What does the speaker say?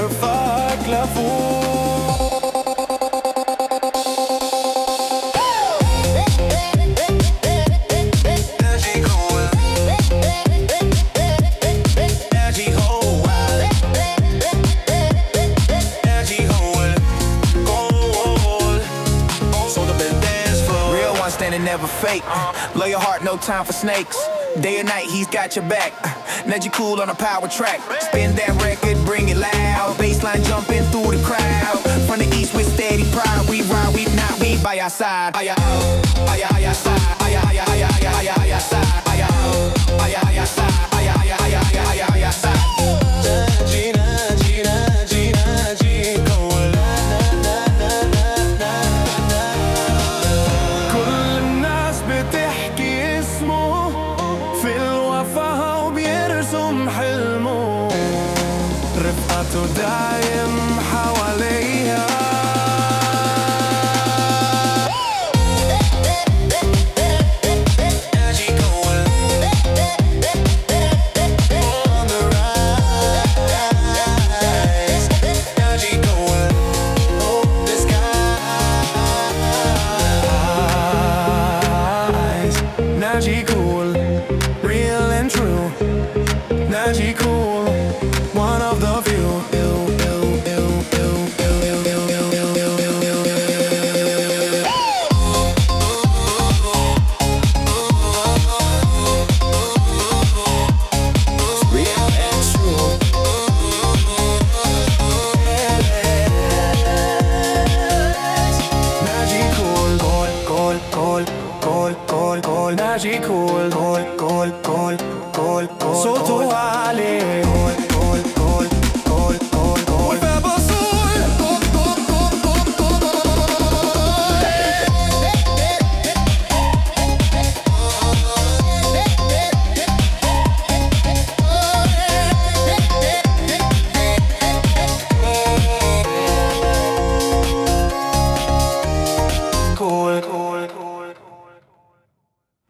بترفعك لفوق. Standing never fake. Blow your heart, no time for snakes. Day or night, he's got your back. Neji Cool on a power track. Spin that record, bring it loud. Bassline jumping through the crowd. From the east with steady pride. We ride, we not, we by our side. Aya, aya, aya, side. Aya, aya, aya, aya, aya, aya, side. Aya, aya, aya, side. Aya, aya, aya, aya, aya, aya, side. Naji, Naji, Naji, Naji Cool. بتحكي اسمه في الوفا وبيرسم حلمه، رفقته دايم حواليها. Naji Cool, real and true. Naji Cool, one of the few. Real and true. Naji Cool, Cool, Cool, Cool, Cool, Cool, Naji Cool, Cool, Cool, Cool, Cool, Cool, صوته عالي.